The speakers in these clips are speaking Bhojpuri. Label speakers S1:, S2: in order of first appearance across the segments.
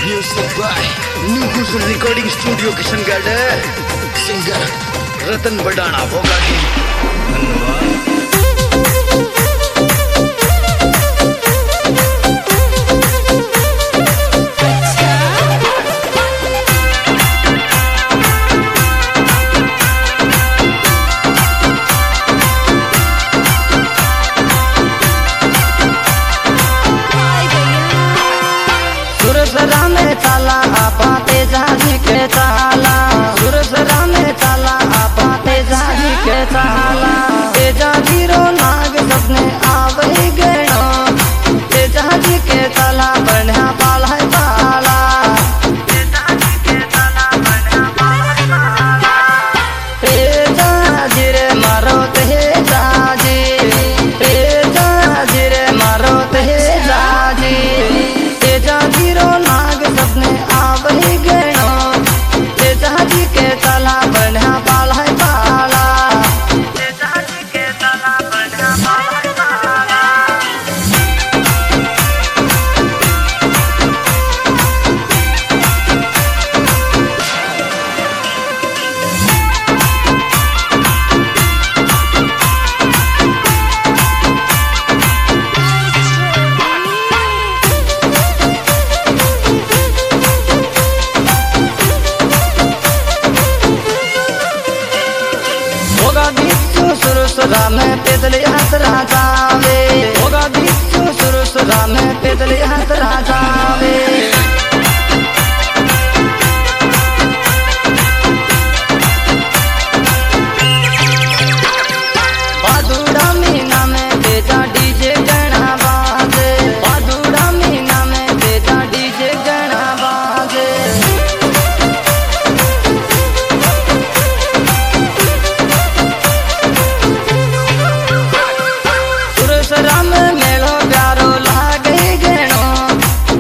S1: Music by New Gusul Recording Studio Kishangarh. Singer Ratan Badana होगा की धन्यवाद।
S2: सुरसरा में चाला आपा तेजाजी के चाला, सुरसरा में चाला आपा तेजाजी के चाला। तेजाजी रो नाग सपने आवई गयो, तेजाजी के चाला बढ़िया पाला है पाला, तेजाजी के चाला बढ़िया पाला है पाला। तेजाजी रे मारो तेजाजी, तेजाजी रे मारो तेजाजी। तेजाजी रो नाग सपने आवही गयो, तेजाजी के तला बढ़िया पाला है पाला, तेजाजी के तला बढ़िया पाला है पाला। होगा बिच्छू सुरसरा में पैदल यात्रा जावे, होगा बिच्छू सुरसरा में पैदल यात्रा जावे। बादुड़ा मीना में बेटा डीजे गणा बाजे, बादुड़ा मीना में बेटा डीजे गणा बाजे। सुरसरा में मेलो प्यारो लागे गणो,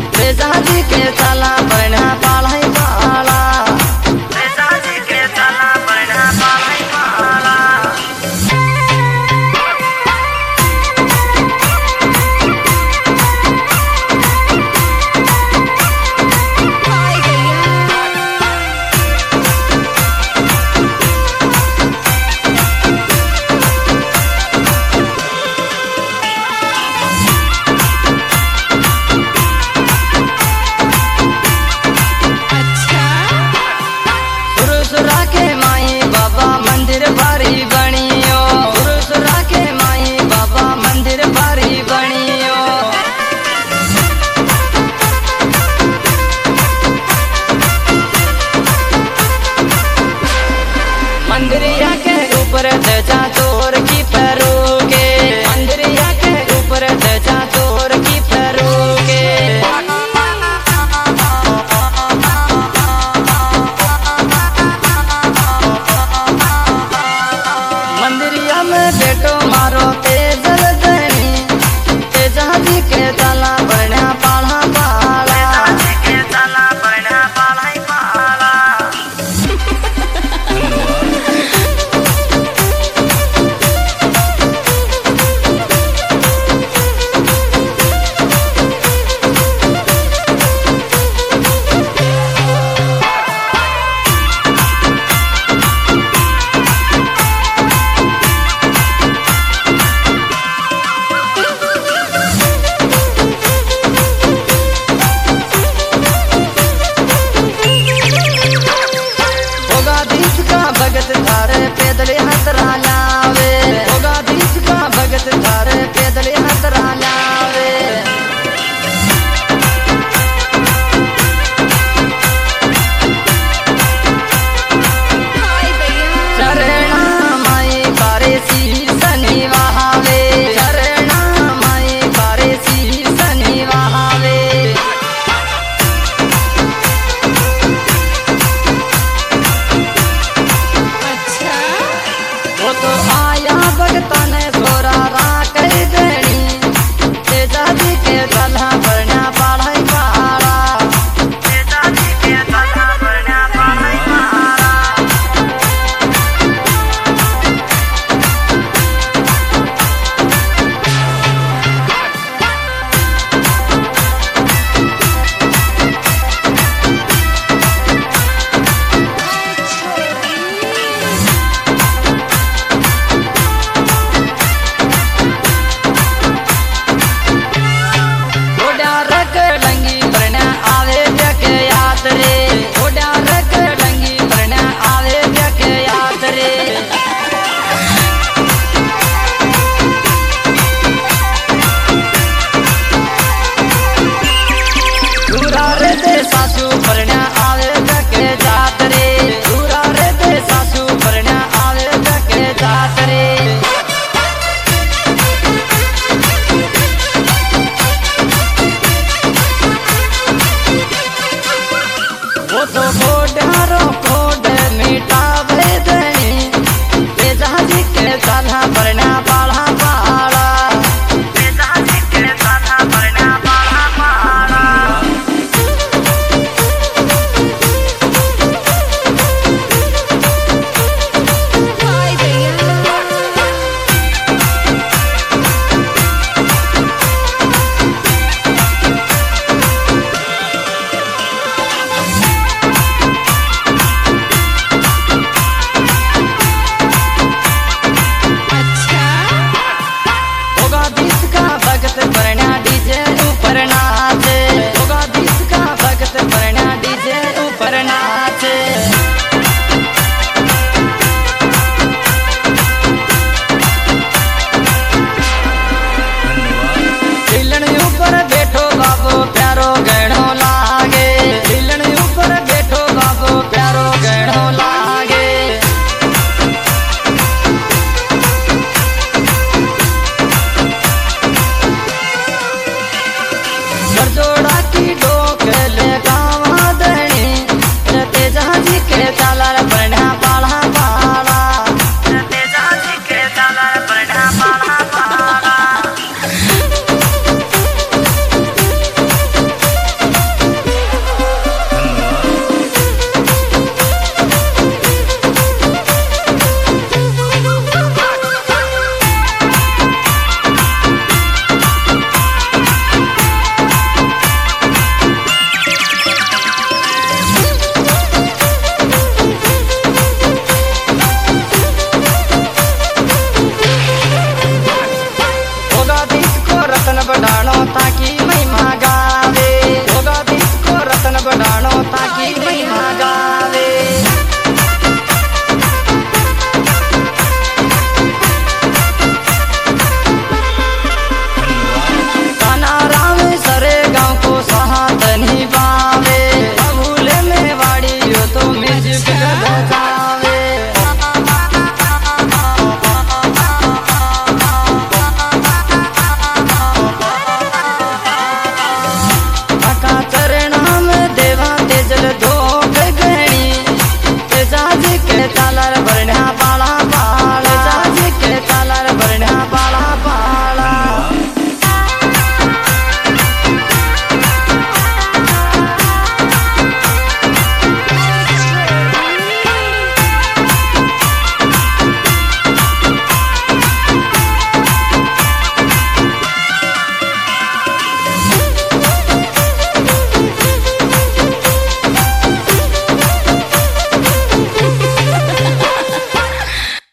S2: बड़ा की डोंग